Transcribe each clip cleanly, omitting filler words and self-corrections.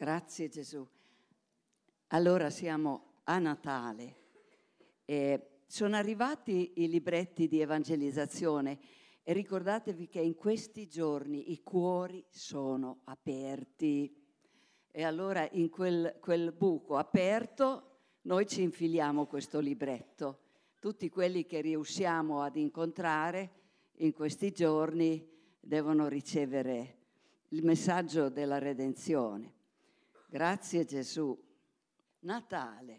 Grazie Gesù. Allora siamo a Natale. Sono arrivati i libretti di evangelizzazione e ricordatevi che in questi giorni i cuori sono aperti. E allora in quel buco aperto noi ci infiliamo questo libretto. Tutti quelli che riusciamo ad incontrare in questi giorni devono ricevere il messaggio della redenzione. Grazie Gesù. Natale.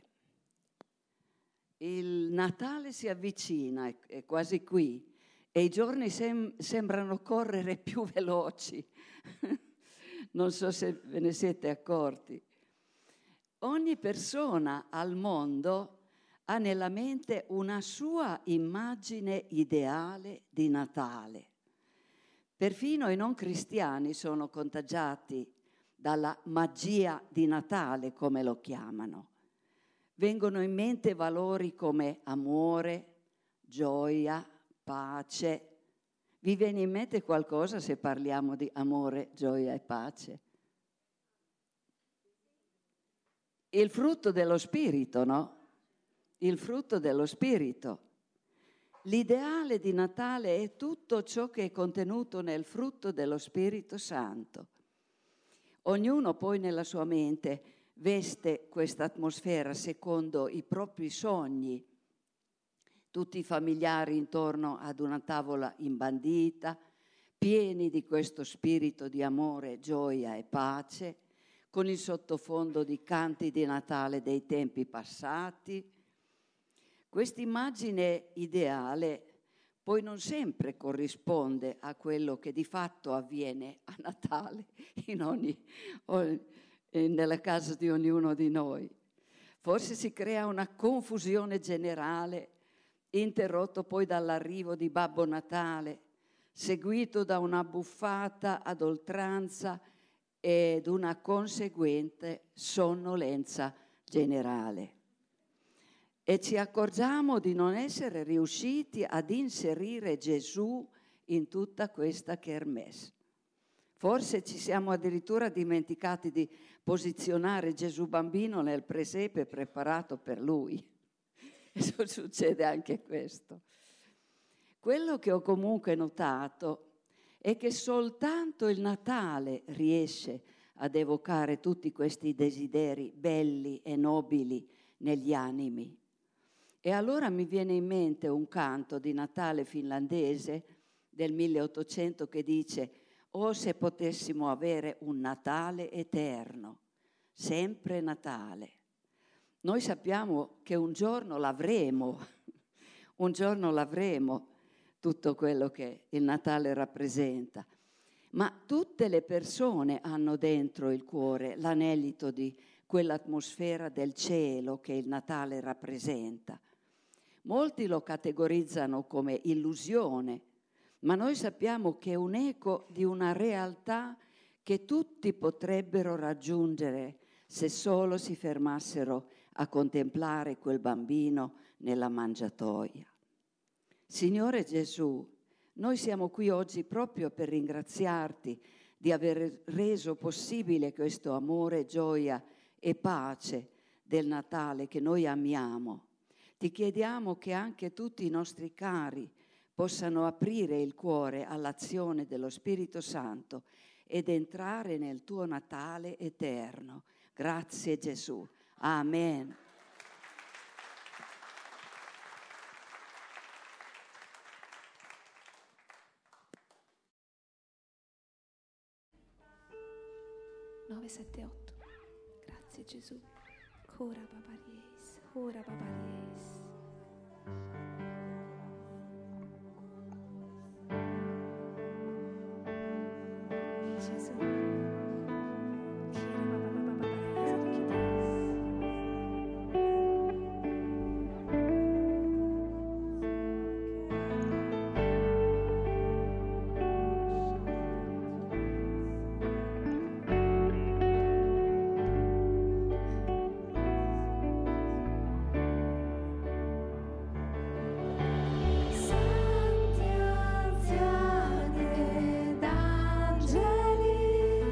Il Natale si avvicina, è quasi qui, e i giorni sembrano correre più veloci. Non so se ve ne siete accorti. Ogni persona al mondo ha nella mente una sua immagine ideale di Natale. Perfino i non cristiani sono contagiati dalla magia di Natale, come lo chiamano. Vengono in mente valori come amore, gioia, pace. Vi viene in mente qualcosa se parliamo di amore, gioia e pace? Il frutto dello Spirito, no? Il frutto dello Spirito. L'ideale di Natale è tutto ciò che è contenuto nel frutto dello Spirito Santo. Ognuno poi nella sua mente veste questa atmosfera secondo i propri sogni. Tutti i familiari intorno ad una tavola imbandita, pieni di questo spirito di amore, gioia e pace, con il sottofondo di canti di Natale dei tempi passati. Quest'immagine ideale poi non sempre corrisponde a quello che di fatto avviene a Natale nella casa di ognuno di noi. Forse si crea una confusione generale, interrotto poi dall'arrivo di Babbo Natale, seguito da una buffata ad oltranza ed una conseguente sonnolenza generale. E ci accorgiamo di non essere riusciti ad inserire Gesù in tutta questa kermesse. Forse ci siamo addirittura dimenticati di posizionare Gesù bambino nel presepe preparato per lui. E succede anche questo. Quello che ho comunque notato è che soltanto il Natale riesce ad evocare tutti questi desideri belli e nobili negli animi. E allora mi viene in mente un canto di Natale finlandese del 1800 che dice: «Oh, se potessimo avere un Natale eterno, sempre Natale». Noi sappiamo che un giorno l'avremo tutto quello che il Natale rappresenta, ma tutte le persone hanno dentro il cuore l'anelito di quell'atmosfera del cielo che il Natale rappresenta. Molti lo categorizzano come illusione, ma noi sappiamo che è un eco di una realtà che tutti potrebbero raggiungere se solo si fermassero a contemplare quel bambino nella mangiatoia. Signore Gesù, noi siamo qui oggi proprio per ringraziarti di aver reso possibile questo amore, gioia e pace del Natale che noi amiamo. Ti chiediamo che anche tutti i nostri cari possano aprire il cuore all'azione dello Spirito Santo ed entrare nel tuo Natale eterno. Grazie Gesù. Amen. Nove, sette, otto. Grazie Gesù. Cora babaries, ora babaries. Gesù. Santi anziani ed angeli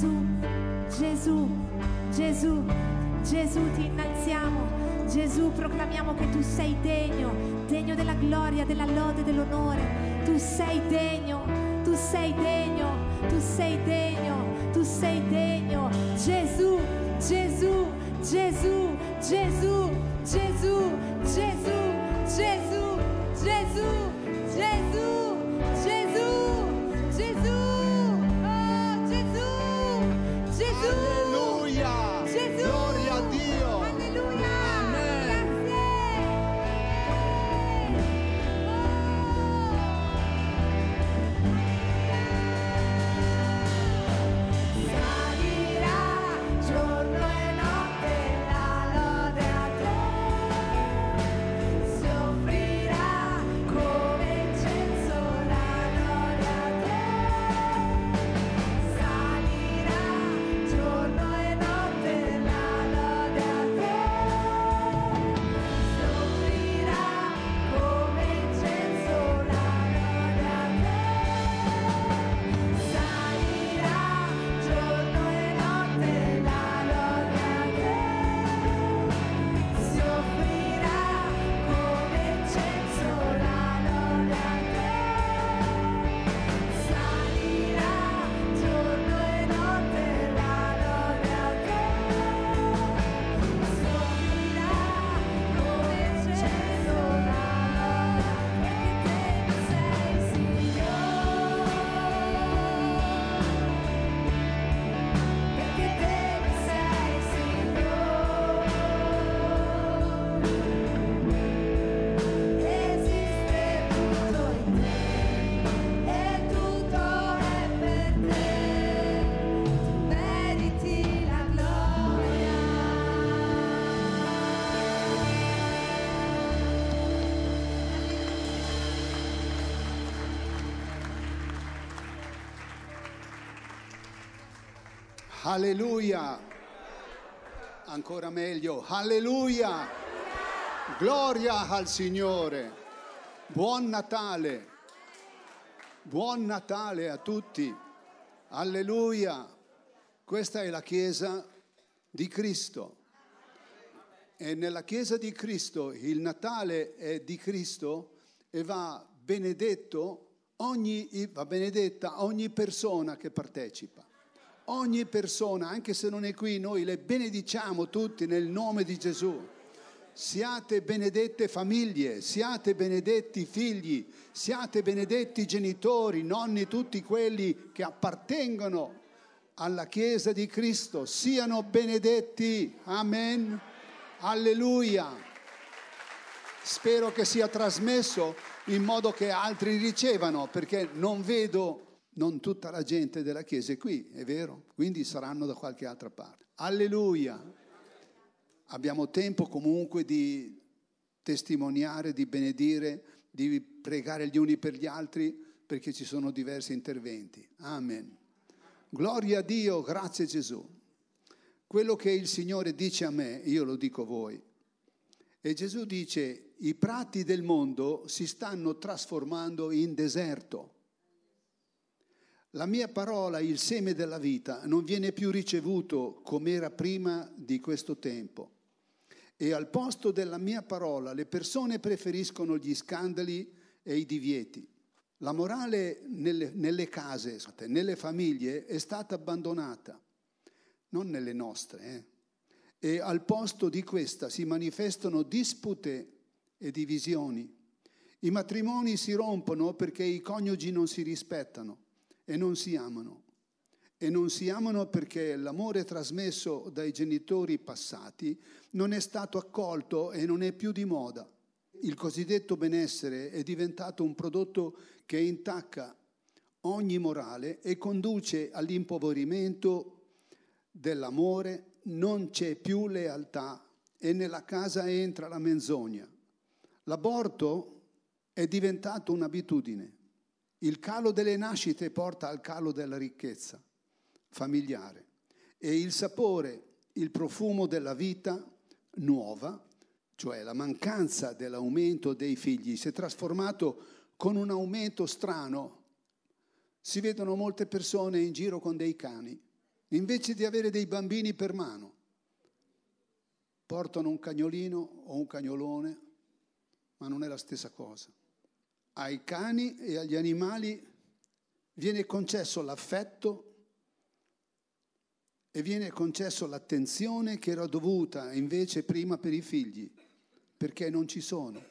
Gesù, Gesù, Gesù, Gesù ti innalziamo. Gesù, proclamiamo che tu sei degno, degno della gloria, della lode, dell'onore. Tu sei degno, tu sei degno, tu sei degno, tu sei degno. Gesù, Gesù, Gesù, Gesù, Gesù, Gesù, Gesù, Gesù, Gesù, Gesù, Gesù, oh Gesù, Gesù. Alleluia! Gesù! Gloria a Dio! Alleluia! Amen. Grazie! Salirà giorno e notte la lode a te, si offrirà come incenso la lode a te. Salirà giorno e notte la lode a te, si offrirà come incenso la lode a te. Salirà giorno e notte la lode a te, si offrirà come incenso la lode a te. Salirà giorno e notte la lode a te, si offrirà come incenso la lode a te, perché te mi sei Signore, esiste tutto in te e tutto è per te, meriti la gloria. Alleluia! Ancora meglio, alleluia! Gloria al Signore! Buon Natale! Buon Natale a tutti! Alleluia! Questa è la Chiesa di Cristo. E nella Chiesa di Cristo il Natale è di Cristo e va benedetta ogni persona che partecipa. Ogni persona, anche se non è qui, noi le benediciamo tutti nel nome di Gesù. Siate benedette famiglie, siate benedetti figli, siate benedetti genitori, nonni, tutti quelli che appartengono alla Chiesa di Cristo, siano benedetti. Amen. Alleluia. Spero che sia trasmesso in modo che altri ricevano, perché non tutta la gente della Chiesa è qui, è vero? Quindi saranno da qualche altra parte. Alleluia! Abbiamo tempo comunque di testimoniare, di benedire, di pregare gli uni per gli altri, perché ci sono diversi interventi. Amen. Gloria a Dio, grazie Gesù. Quello che il Signore dice a me, io lo dico a voi. E Gesù dice, i prati del mondo si stanno trasformando in deserto. La mia parola, il seme della vita, non viene più ricevuto come era prima di questo tempo. E al posto della mia parola le persone preferiscono gli scandali e i divieti. La morale nelle case, nelle famiglie è stata abbandonata, non nelle nostre. E al posto di questa si manifestano dispute e divisioni. I matrimoni si rompono perché i coniugi non si rispettano e non si amano. E non si amano perché l'amore trasmesso dai genitori passati non è stato accolto e non è più di moda. Il cosiddetto benessere è diventato un prodotto che intacca ogni morale e conduce all'impoverimento dell'amore, non c'è più lealtà e nella casa entra la menzogna. L'aborto è diventato un'abitudine. Il calo delle nascite porta al calo della ricchezza familiare e il sapore, il profumo della vita nuova, cioè la mancanza dell'aumento dei figli, si è trasformato con un aumento strano. Si vedono molte persone in giro con dei cani Invece di avere dei bambini per mano, portano un cagnolino o un cagnolone, ma non è la stessa cosa. Ai cani e agli animali viene concesso l'affetto e viene concesso l'attenzione che era dovuta invece prima per i figli, perché non ci sono.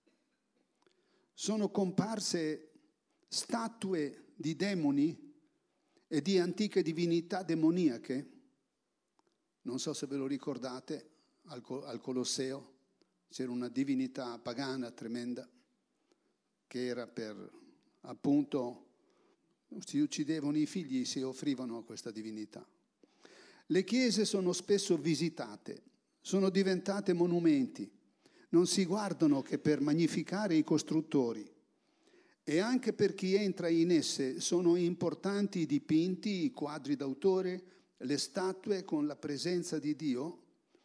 Sono comparse statue di demoni e di antiche divinità demoniache. Non so se ve lo ricordate, al Colosseo c'era una divinità pagana tremenda che era per, appunto, si uccidevano i figli e si offrivano a questa divinità. Le chiese sono spesso visitate, sono diventate monumenti, non si guardano che per magnificare i costruttori. E anche per chi entra in esse sono importanti i dipinti, i quadri d'autore, le statue con la presenza di Dio.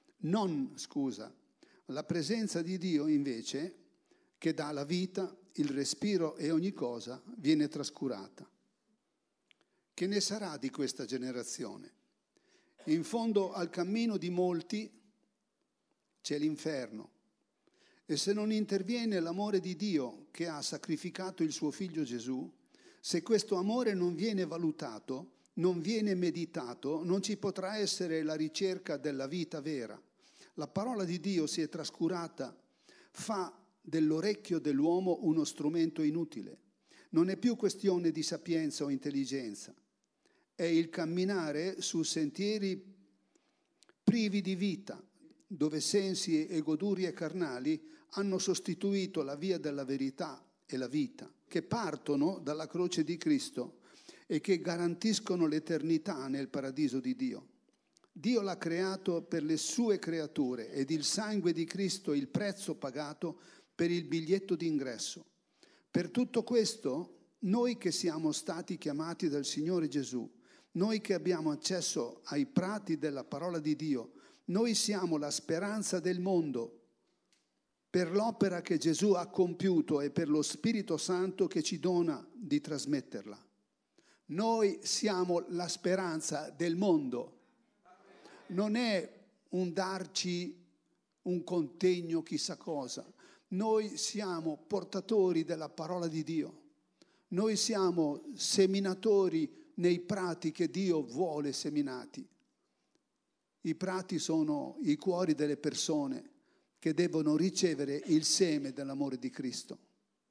La presenza di Dio invece, che dà la vita, il respiro e ogni cosa, viene trascurata. Che ne sarà di questa generazione? In fondo al cammino di molti c'è l'inferno. E se non interviene l'amore di Dio che ha sacrificato il suo figlio Gesù, se questo amore non viene valutato, non viene meditato, non ci potrà essere la ricerca della vita vera. La parola di Dio si è trascurata, fa dell'orecchio dell'uomo uno strumento inutile. Non è più questione di sapienza o intelligenza, è il camminare su sentieri privi di vita, dove sensi e godurie carnali hanno sostituito la via della verità e la vita, che partono dalla croce di Cristo e che garantiscono l'eternità nel paradiso di Dio. Dio l'ha creato per le sue creature ed il sangue di Cristo è il prezzo pagato per il biglietto d'ingresso. Per tutto questo, noi che siamo stati chiamati dal Signore Gesù, noi che abbiamo accesso ai prati della parola di Dio, noi siamo la speranza del mondo per l'opera che Gesù ha compiuto e per lo Spirito Santo che ci dona di trasmetterla. Noi siamo la speranza del mondo. Non è un darci un contegno chissà cosa. Noi siamo portatori della parola di Dio. Noi siamo seminatori nei prati che Dio vuole seminati. I prati sono i cuori delle persone che devono ricevere il seme dell'amore di Cristo.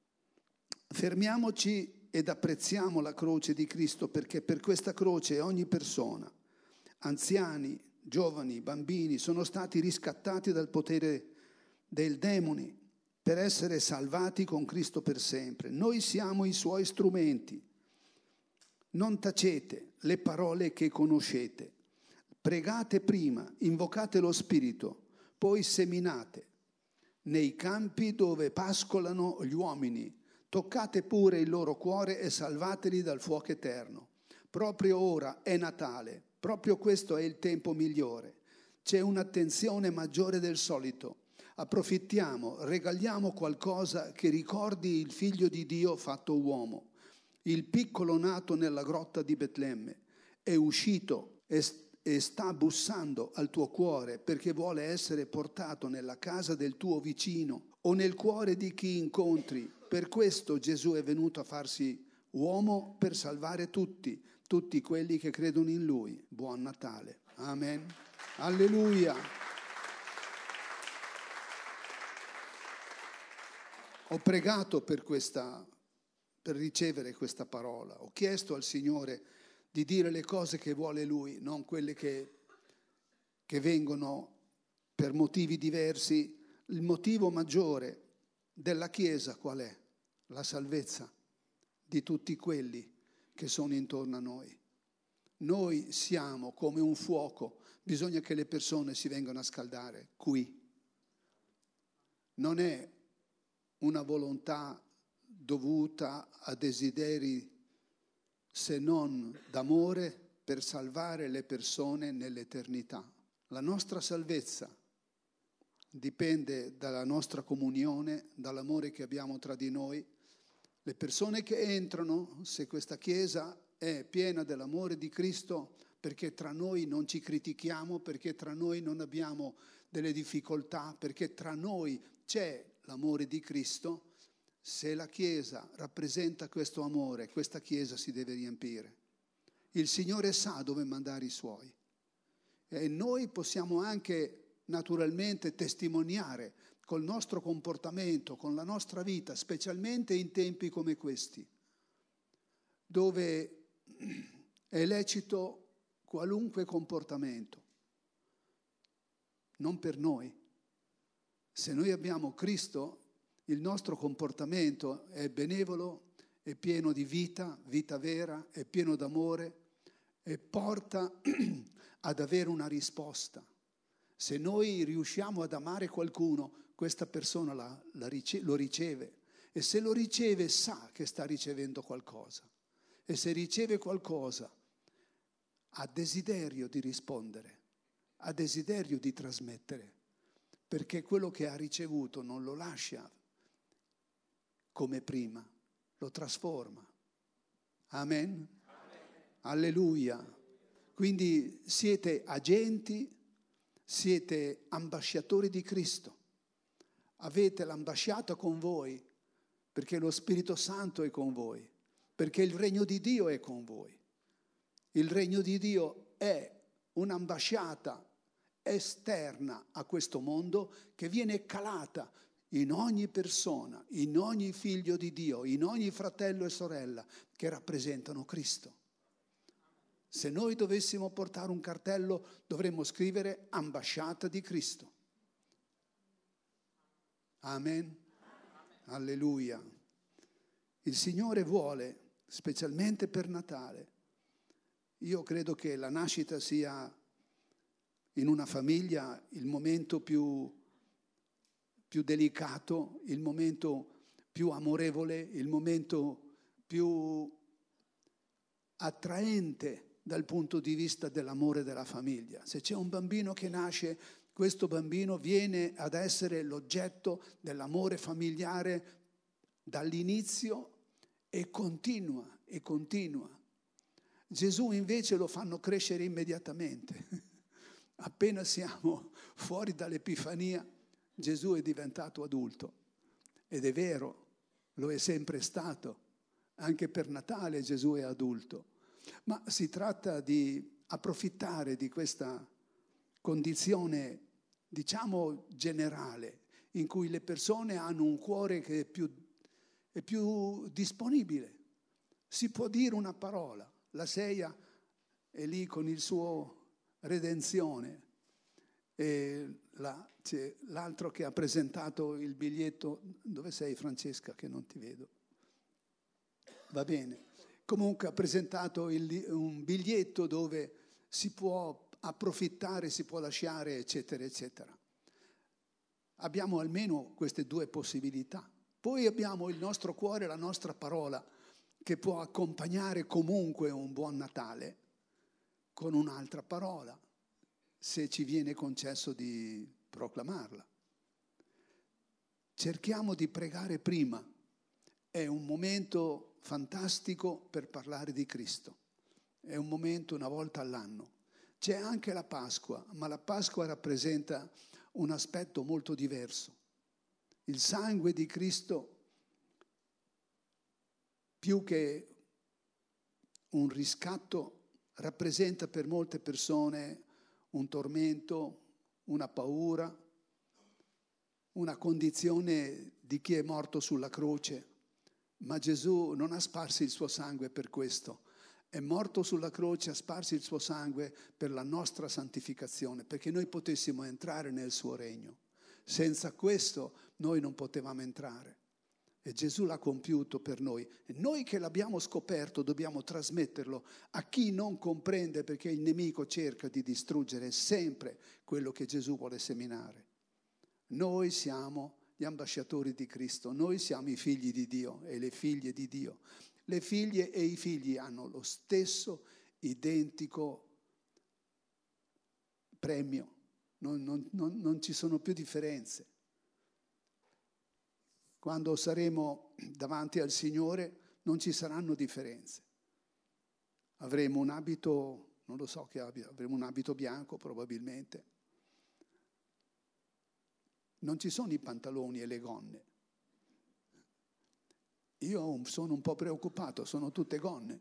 Fermiamoci ed apprezziamo la croce di Cristo, perché per questa croce ogni persona, anziani, giovani, bambini, sono stati riscattati dal potere del demone per essere salvati con Cristo per sempre. Noi siamo i suoi strumenti. Non tacete le parole che conoscete. Pregate prima, invocate lo Spirito, poi seminate nei campi dove pascolano gli uomini. Toccate pure il loro cuore e salvateli dal fuoco eterno. Proprio ora è Natale, proprio questo è il tempo migliore. C'è un'attenzione maggiore del solito. Approfittiamo, regaliamo qualcosa che ricordi il Figlio di Dio fatto uomo. Il piccolo nato nella grotta di Betlemme è uscito e sta bussando al tuo cuore perché vuole essere portato nella casa del tuo vicino o nel cuore di chi incontri. Per questo Gesù è venuto a farsi uomo per salvare tutti quelli che credono in Lui. Buon Natale. Amen. Alleluia. Ho pregato per ricevere questa parola. Ho chiesto al Signore di dire le cose che vuole Lui, non quelle che vengono per motivi diversi. Il motivo maggiore della Chiesa qual è? La salvezza di tutti quelli che sono intorno a noi. Noi siamo come un fuoco, bisogna che le persone si vengano a scaldare qui. Non è una volontà dovuta a desideri se non d'amore per salvare le persone nell'eternità. La nostra salvezza dipende dalla nostra comunione, dall'amore che abbiamo tra di noi. Le persone che entrano, se questa Chiesa è piena dell'amore di Cristo, perché tra noi non ci critichiamo, perché tra noi non abbiamo delle difficoltà, perché tra noi c'è l'amore di Cristo. Se la Chiesa rappresenta questo amore, questa Chiesa si deve riempire. Il Signore sa dove mandare i Suoi e noi possiamo anche naturalmente testimoniare col nostro comportamento, con la nostra vita, specialmente in tempi come questi, dove è lecito qualunque comportamento, non per noi. Se noi abbiamo Cristo, il nostro comportamento è benevolo, è pieno di vita, vita vera, è pieno d'amore e porta ad avere una risposta. Se noi riusciamo ad amare qualcuno, questa persona lo riceve e se lo riceve sa che sta ricevendo qualcosa e se riceve qualcosa ha desiderio di rispondere, ha desiderio di trasmettere, perché quello che ha ricevuto non lo lascia come prima, lo trasforma. Amen? Alleluia. Quindi siete agenti, siete ambasciatori di Cristo. Avete l'ambasciata con voi perché lo Spirito Santo è con voi, perché il regno di Dio è con voi. Il regno di Dio è un'ambasciata esterna a questo mondo che viene calata in ogni persona, in ogni figlio di Dio, in ogni fratello e sorella che rappresentano Cristo. Se noi dovessimo portare un cartello, dovremmo scrivere ambasciata di Cristo. Amen. Alleluia. Il Signore vuole, specialmente per Natale, io credo che la nascita sia in una famiglia il momento più delicato, il momento più amorevole, il momento più attraente dal punto di vista dell'amore della famiglia. Se c'è un bambino che nasce, questo bambino viene ad essere l'oggetto dell'amore familiare dall'inizio e continua e continua. Gesù invece lo fanno crescere immediatamente. Appena siamo fuori dall'Epifania, Gesù è diventato adulto. Ed è vero, lo è sempre stato. Anche per Natale Gesù è adulto. Ma si tratta di approfittare di questa condizione, diciamo, generale, in cui le persone hanno un cuore che è più disponibile. Si può dire una parola. La Seia è lì con il suo redenzione e c'è l'altro che ha presentato il biglietto. Dove sei, Francesca, che non ti vedo? Va bene. Comunque ha presentato un biglietto dove si può approfittare, si può lasciare, eccetera, eccetera. Abbiamo almeno queste due possibilità. Poi abbiamo il nostro cuore, la nostra parola, che può accompagnare comunque un buon Natale con un'altra parola, se ci viene concesso di proclamarla. Cerchiamo di pregare prima. È un momento fantastico per parlare di Cristo. È un momento una volta all'anno. C'è anche la Pasqua, ma la Pasqua rappresenta un aspetto molto diverso. Il sangue di Cristo, più che un riscatto, rappresenta per molte persone un tormento, una paura, una condizione di chi è morto sulla croce. Ma Gesù non ha sparso il suo sangue per questo. È morto sulla croce, ha sparso il suo sangue per la nostra santificazione, perché noi potessimo entrare nel suo regno. Senza questo noi non potevamo entrare. E Gesù l'ha compiuto per noi. E noi che l'abbiamo scoperto dobbiamo trasmetterlo a chi non comprende, perché il nemico cerca di distruggere sempre quello che Gesù vuole seminare. Noi siamo gli ambasciatori di Cristo, noi siamo i figli di Dio e le figlie di Dio. Le figlie e i figli hanno lo stesso identico premio, non ci sono più differenze. Quando saremo davanti al Signore non ci saranno differenze. Avremo un abito non lo so che avremo un abito bianco probabilmente. Non ci sono i pantaloni e le gonne. Io sono un po' preoccupato, sono tutte gonne.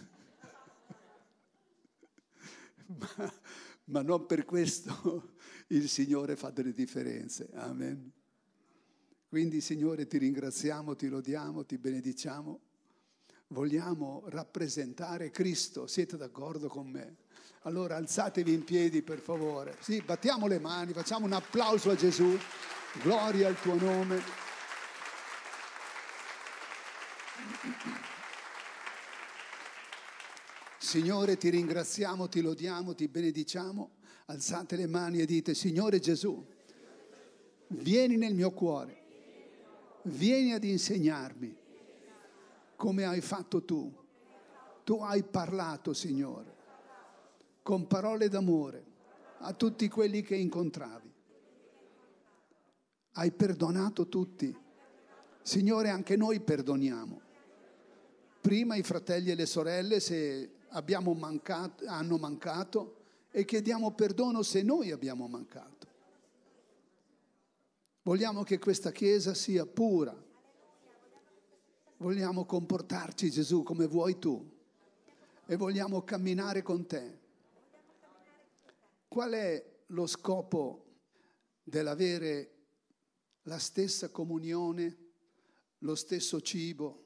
ma non per questo il Signore fa delle differenze. Amen. Quindi, Signore, ti ringraziamo, ti lodiamo, ti benediciamo. Vogliamo rappresentare Cristo. Siete d'accordo con me? Allora alzatevi in piedi, per favore. Sì, battiamo le mani, facciamo un applauso a Gesù. Gloria al tuo nome. Signore, ti ringraziamo, ti lodiamo, ti benediciamo. Alzate le mani e dite: Signore Gesù, vieni nel mio cuore, vieni ad insegnarmi come hai fatto tu. Tu hai parlato, Signore, con parole d'amore a tutti quelli che incontravi. Hai perdonato tutti. Signore, anche noi perdoniamo. Prima i fratelli e le sorelle se hanno mancato, e chiediamo perdono se noi abbiamo mancato. Vogliamo che questa Chiesa sia pura. Vogliamo comportarci, Gesù, come vuoi tu, e vogliamo camminare con te. Qual è lo scopo dell'avere la stessa comunione, lo stesso cibo,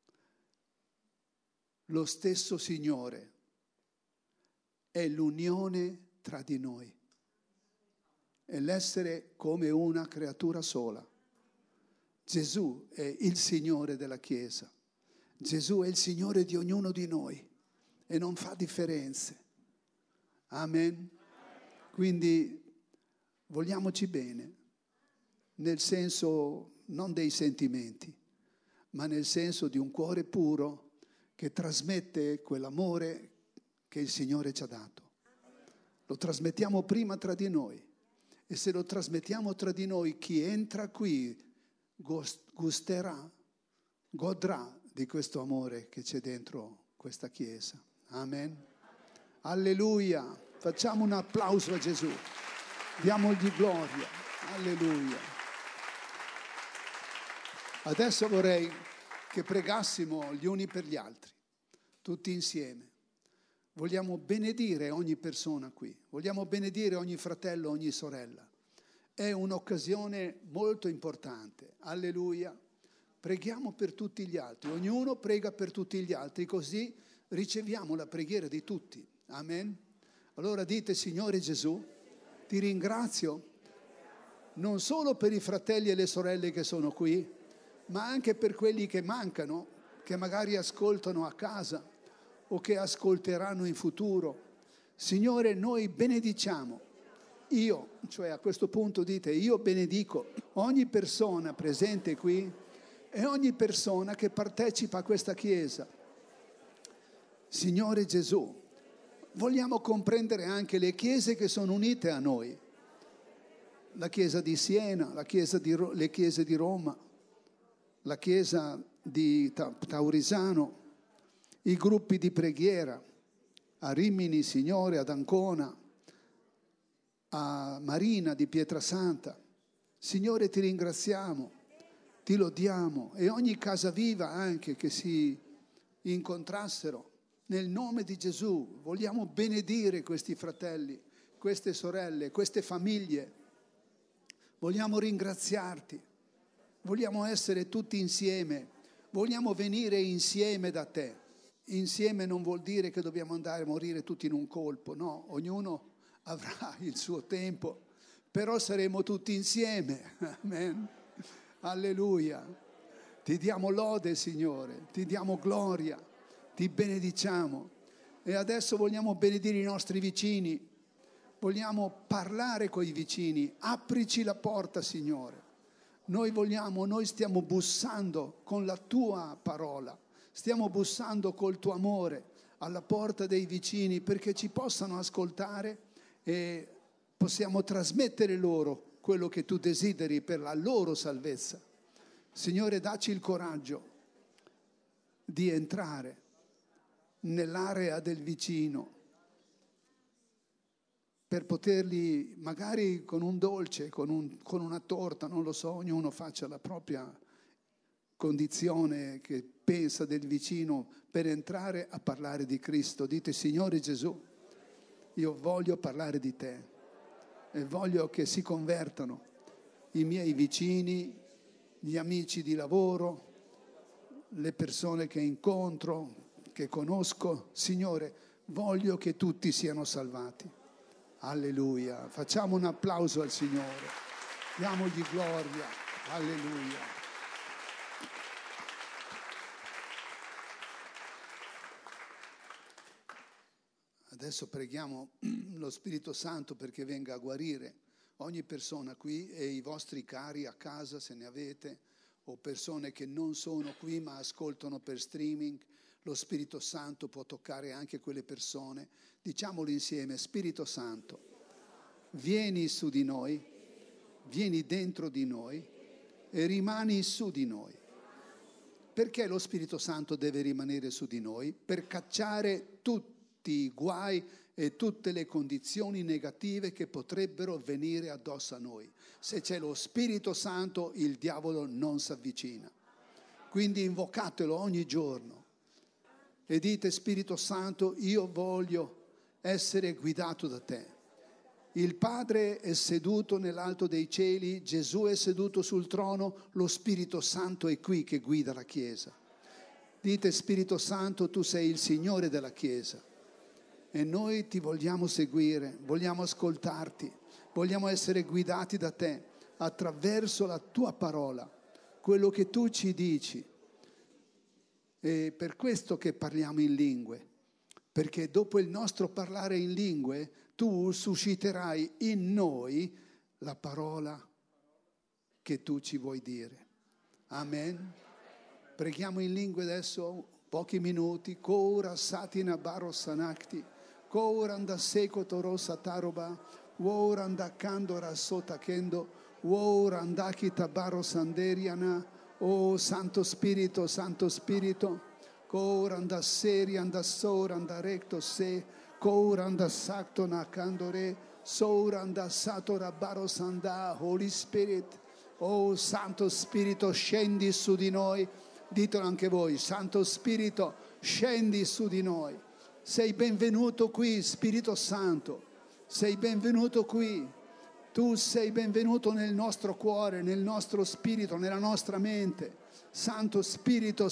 lo stesso Signore? È l'unione tra di noi, è l'essere come una creatura sola. Gesù è il Signore della Chiesa, Gesù è il Signore di ognuno di noi e non fa differenze. Amen. Quindi vogliamoci bene, nel senso non dei sentimenti, ma nel senso di un cuore puro che trasmette quell'amore che il Signore ci ha dato. Lo trasmettiamo prima tra di noi, e se lo trasmettiamo tra di noi, chi entra qui godrà di questo amore che c'è dentro questa Chiesa. Amen. Alleluia. Facciamo un applauso a Gesù. Diamogli gloria. Alleluia. Adesso vorrei che pregassimo gli uni per gli altri, tutti insieme. Vogliamo benedire ogni persona qui, vogliamo benedire ogni fratello, ogni sorella. È un'occasione molto importante. Alleluia. Preghiamo per tutti gli altri, ognuno prega per tutti gli altri, così riceviamo la preghiera di tutti. Amen. Allora dite: Signore Gesù, ti ringrazio non solo per i fratelli e le sorelle che sono qui, ma anche per quelli che mancano, che magari ascoltano a casa o che ascolteranno in futuro. Signore, noi benediciamo. Io, cioè a questo punto dite: io benedico ogni persona presente qui e ogni persona che partecipa a questa Chiesa. Signore Gesù, vogliamo comprendere anche le chiese che sono unite a noi. La Chiesa di Siena, le chiese di Roma, la Chiesa di Taurisano, i gruppi di preghiera a Rimini, Signore, ad Ancona, a Marina di Pietrasanta. Signore, ti ringraziamo, ti lodiamo, e ogni casa viva anche che si incontrassero. Nel nome di Gesù vogliamo benedire questi fratelli, queste sorelle, queste famiglie. Vogliamo ringraziarti, vogliamo essere tutti insieme, vogliamo venire insieme da te. Insieme non vuol dire che dobbiamo andare a morire tutti in un colpo, no, ognuno avrà il suo tempo, però saremo tutti insieme. Amen. Alleluia. Ti diamo lode, Signore, ti diamo gloria, ti benediciamo. E adesso vogliamo benedire i nostri vicini, vogliamo parlare con i vicini. Aprici la porta, Signore. Noi stiamo bussando con la tua parola, stiamo bussando col tuo amore alla porta dei vicini perché ci possano ascoltare e possiamo trasmettere loro quello che tu desideri per la loro salvezza. Signore, dacci il coraggio di entrare nell'area del vicino, per poterli, magari con un dolce, con una torta, non lo so, ognuno faccia la propria condizione che pensa del vicino, per entrare a parlare di Cristo. Dite: Signore Gesù, io voglio parlare di te e voglio che si convertano i miei vicini, gli amici di lavoro, le persone che incontro, che conosco. Signore, voglio che tutti siano salvati. Alleluia. Facciamo un applauso al Signore. Diamogli gloria. Alleluia. Adesso preghiamo lo Spirito Santo perché venga a guarire ogni persona qui e i vostri cari a casa, se ne avete, o persone che non sono qui ma ascoltano per streaming. Lo Spirito Santo può toccare anche quelle persone. Diciamolo insieme: Spirito Santo, vieni su di noi, vieni dentro di noi e rimani su di noi. Perché lo Spirito Santo deve rimanere su di noi? Per cacciare tutti i guai e tutte le condizioni negative che potrebbero venire addosso a noi. Se c'è lo Spirito Santo, il diavolo non si avvicina. Quindi invocatelo ogni giorno e dite: Spirito Santo, io voglio essere guidato da te. Il Padre è seduto nell'alto dei cieli, Gesù è seduto sul trono, lo Spirito Santo è qui che guida la Chiesa. Dite: Spirito Santo, tu sei il Signore della Chiesa e noi ti vogliamo seguire, vogliamo ascoltarti, vogliamo essere guidati da te attraverso la tua parola, quello che tu ci dici. E per questo che parliamo in lingue, perché dopo il nostro parlare in lingue tu susciterai in noi la parola che tu ci vuoi dire. Amen. Preghiamo in lingue adesso, pochi minuti. Kora satina baro sanakti, kora anda seko toro sataroba, wora anda kandora sota kendo, wora andaki tabaro sanderiana. Oh Santo Spirito, kora anda seri anda sora anda recto se, kora anda sacto na kandore, sora anda satora baro sanda. Holy Spirit, oh Santo Spirito, scendi su di noi. Ditelo anche voi: Santo Spirito, scendi su di noi. Sei benvenuto qui, Spirito Santo, sei benvenuto qui. Tu sei benvenuto nel nostro cuore, nel nostro spirito, nella nostra mente. Santo Spirito,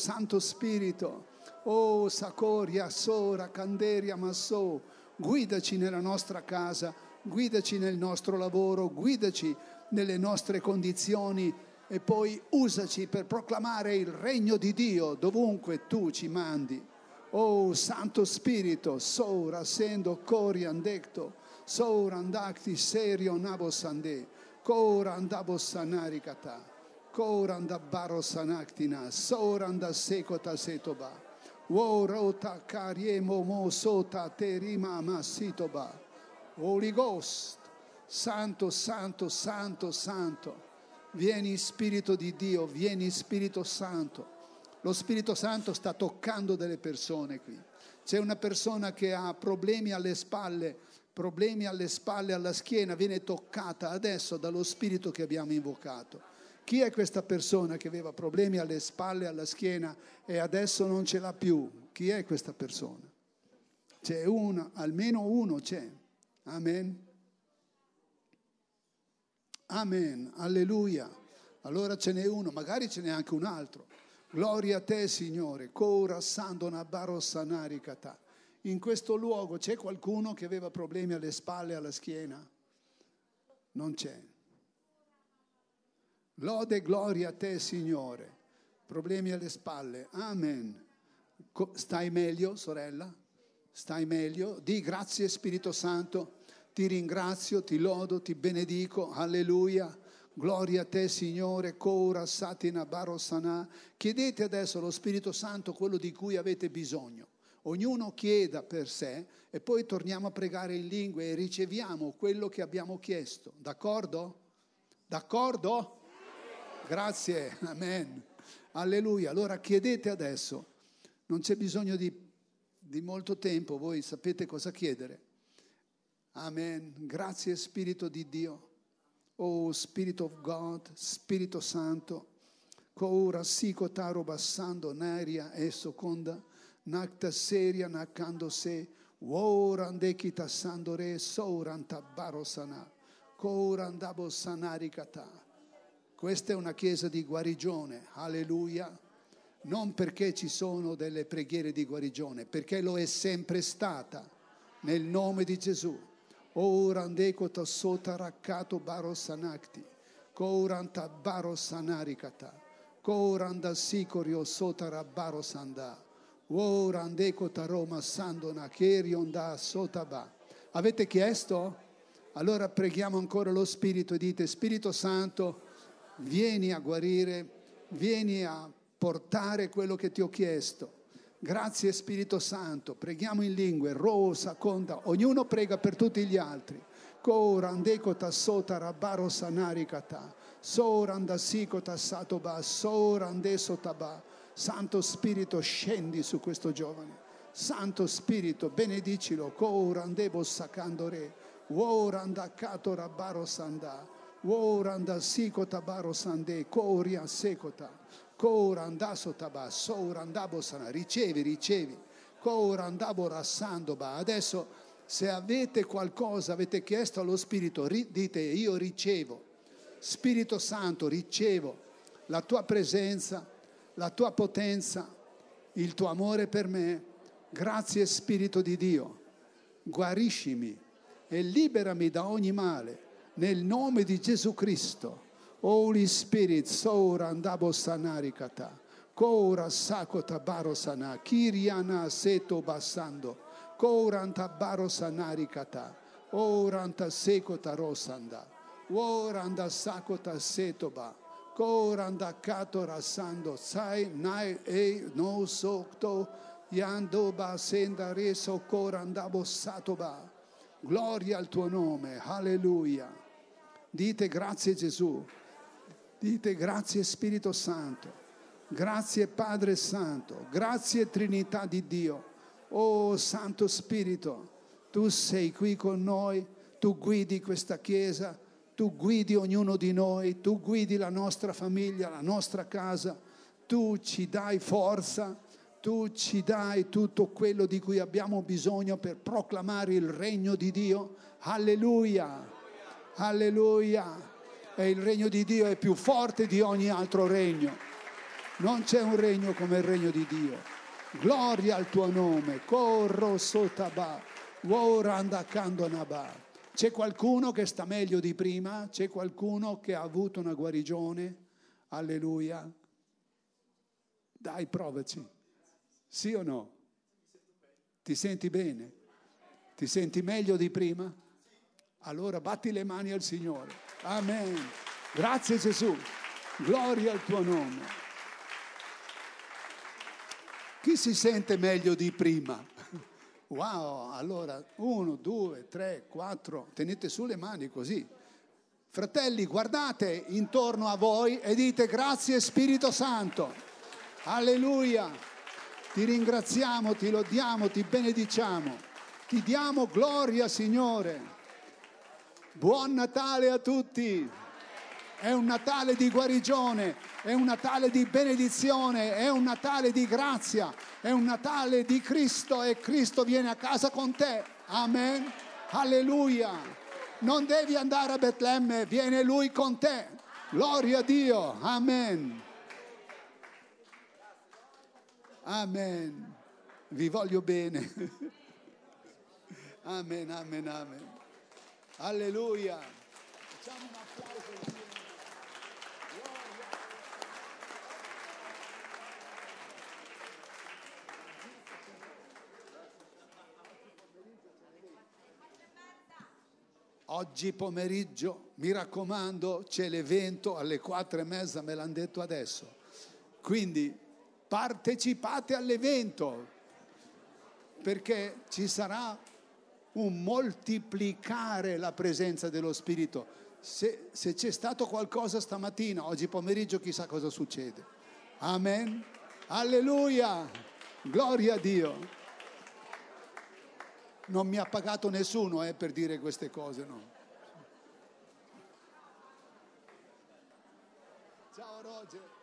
oh Sacoria, Sora, Canderia, Masso, guidaci nella nostra casa, guidaci nel nostro lavoro, guidaci nelle nostre condizioni e poi usaci per proclamare il regno di Dio dovunque tu ci mandi. Oh Santo Spirito, Sora, Sendo, Coriandecto, Sora andacti serio nabo sande, Cora andabo sanaricata, Cora andabaro sanactina, Sora andasecota setoba, Worota cariemo mo sota terima masitoba. Holy Ghost, Santo, Santo, Santo, Santo, vieni Spirito di Dio, vieni Spirito Santo. Lo Spirito Santo sta toccando delle persone qui. C'è una persona che ha problemi alle spalle, alla schiena, viene toccata adesso dallo Spirito che abbiamo invocato. Chi è questa persona che aveva problemi alle spalle, alla schiena e adesso non ce l'ha più? Chi è questa persona? C'è una, almeno uno c'è. Amen. Amen, alleluia. Allora ce n'è uno, magari ce n'è anche un altro. Gloria a te, Signore. Cora sandona barosanaricata. In questo luogo c'è qualcuno che aveva problemi alle spalle e alla schiena? Non c'è. Lode e gloria a te, Signore. Problemi alle spalle. Amen. Stai meglio, sorella? Stai meglio? Di grazie, Spirito Santo. Ti ringrazio, ti lodo, ti benedico. Alleluia. Gloria a te, Signore. Cora satina barosana. Chiedete adesso allo Spirito Santo quello di cui avete bisogno. Ognuno chieda per sé e poi torniamo a pregare in lingue e riceviamo quello che abbiamo chiesto. D'accordo? D'accordo? Grazie. Amen. Alleluia. Allora chiedete adesso. Non c'è bisogno di molto tempo, voi sapete cosa chiedere. Amen. Grazie Spirito di Dio. Oh Spirit of God, Spirito Santo. Koura siko taro bassando naria e soconda. Nakta seria nakando se. Worande kita sandore souranta barosana. Kourandabo sanarikata. Questa è una chiesa di guarigione. Alleluia. Non perché ci sono delle preghiere di guarigione, perché lo è sempre stata. Nel nome di Gesù. Orandeko tassota raccato barosanakti. Kouranta barosanarikata. Kouranda sikorio sotara barosanda. Orandeko taroma sandona kerionda sotaba. Avete chiesto? Allora preghiamo ancora lo Spirito e dite: Spirito Santo, vieni a guarire, vieni a portare quello che ti ho chiesto. Grazie Spirito Santo, preghiamo in lingue, rosa, conda, ognuno prega per tutti gli altri. Korandeko tassota rabaro sanarikata, soranda sikota satoba, sorande sotaba. Santo Spirito, scendi su questo giovane. Santo Spirito, benedicilo. Korandebo sakandore, woranda kato rabaro sanda, woranda sikota baro sande, koria sekota. Korandasotaba, sourandabo sana. Ricevi. Korandabo rassandoba. Adesso, se avete qualcosa, avete chiesto allo Spirito, dite: io ricevo. Spirito Santo, ricevo la tua presenza, la tua potenza, il tuo amore per me. Grazie Spirito di Dio. Guariscimi e liberami da ogni male. Nel nome di Gesù Cristo. Holy Spirit, soura andabo sanarikata, koura sakota barosana, kiriana seto bassando, kouranta barosanarikata, oranta sekota rosanda, oranda sakota setoba, kouranda kato rasando, sai nai e no sokto, yando basenda reso korandabo satoba. Gloria al tuo nome, alleluia. Dite grazie Gesù. Dite grazie Spirito Santo, grazie Padre Santo, grazie Trinità di Dio. Oh Santo Spirito, tu sei qui con noi, tu guidi questa Chiesa, tu guidi ognuno di noi, tu guidi la nostra famiglia, la nostra casa, tu ci dai forza, tu ci dai tutto quello di cui abbiamo bisogno per proclamare il regno di Dio. Alleluia, alleluia. E il regno di Dio è più forte di ogni altro regno. Non c'è un regno come il regno di Dio. Gloria al tuo nome. Corro sotaba, woranda candonaba. C'è qualcuno che sta meglio di prima? C'è qualcuno che ha avuto una guarigione? Alleluia. Dai, provaci. Sì o no? Ti senti bene? Ti senti meglio di prima? Allora batti le mani al Signore. Amen. Grazie Gesù. Gloria al tuo nome. Chi si sente meglio di prima? Wow, allora 1, 2, 3, 4. Tenete su le mani così. Fratelli, guardate intorno a voi e dite grazie Spirito Santo. Alleluia. Ti ringraziamo, ti lodiamo, ti benediciamo. Ti diamo gloria, Signore. Buon Natale a tutti! È un Natale di guarigione, è un Natale di benedizione, è un Natale di grazia, è un Natale di Cristo e Cristo viene a casa con te. Amen. Alleluia. Non devi andare a Betlemme, viene Lui con te. Gloria a Dio. Amen. Amen. Vi voglio bene. Amen, amen, amen. Alleluia. Facciamo un applauso al Signore. Oggi pomeriggio, mi raccomando, c'è l'evento alle 4:30, me l'hanno detto adesso. Quindi partecipate all'evento, perché ci sarà un moltiplicare la presenza dello Spirito. Se c'è stato qualcosa stamattina, oggi pomeriggio chissà cosa succede. Amen. Alleluia. Gloria a Dio. Non mi ha pagato nessuno per dire queste cose, no. Ciao Roger.